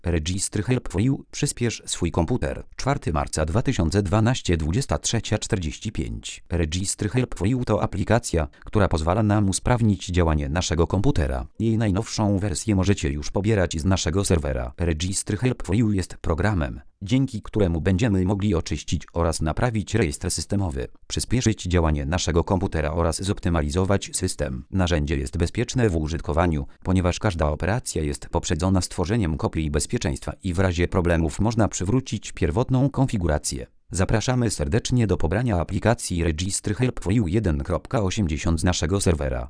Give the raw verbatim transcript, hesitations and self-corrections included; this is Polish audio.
Registry Help for You. Przyspiesz swój komputer. czwartego marca dwa tysiące dwunastego, dwudziesta trzecia czterdzieści pięć. Registry Help for You to aplikacja, która pozwala nam usprawnić działanie naszego komputera. Jej najnowszą wersję możecie już pobierać z naszego serwera. Registry Help for You jest programem, dzięki któremu będziemy mogli oczyścić oraz naprawić rejestr systemowy, przyspieszyć działanie naszego komputera oraz zoptymalizować system. Narzędzie jest bezpieczne w użytkowaniu, ponieważ każda operacja jest poprzedzona stworzeniem kopii bezpieczeństwa i w razie problemów można przywrócić pierwotną konfigurację. Zapraszamy serdecznie do pobrania aplikacji Registry Help for You jeden kropka osiemdziesiąt z naszego serwera.